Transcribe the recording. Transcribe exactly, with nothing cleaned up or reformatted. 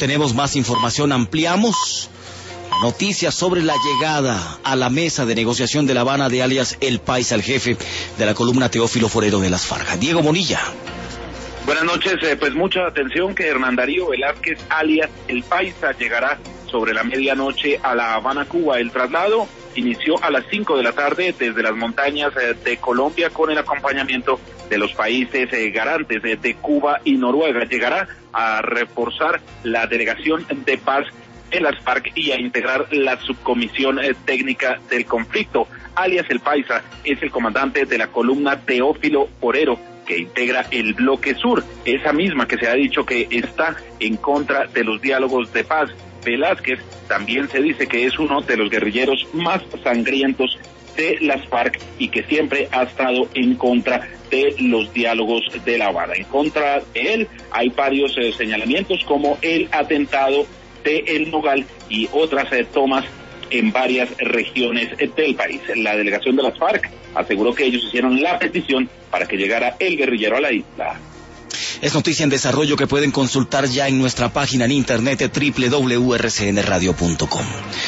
Tenemos más información, ampliamos noticias sobre la llegada a la mesa de negociación de La Habana de alias El Paisa, el jefe de la columna Teófilo Forero de las FARC. Diego Monilla. Buenas noches, eh, pues mucha atención que Hernán Darío Velázquez, alias El Paisa, llegará sobre la medianoche a La Habana, Cuba. El traslado inició a las cinco de la tarde desde las montañas eh, de Colombia con el acompañamiento de los países eh, garantes eh, de Cuba y Noruega. Llegará a reforzar la delegación de paz en las FARC y a integrar la subcomisión eh, técnica del conflicto. Alias El Paisa es el comandante de la columna Teófilo Forero, que integra el bloque sur, esa misma que se ha dicho que está en contra de los diálogos de paz. Velázquez también se dice que es uno de los guerrilleros más sangrientos de las FARC y que siempre ha estado en contra de los diálogos de La Habana. En contra de él hay varios eh, señalamientos, como el atentado de El Nogal y otras eh, tomas en varias regiones del país. La delegación de las FARC aseguró que ellos hicieron la petición para que llegara el guerrillero a la isla. Es noticia en desarrollo que pueden consultar ya en nuestra página en internet doble u doble u doble u punto r c n radio punto com.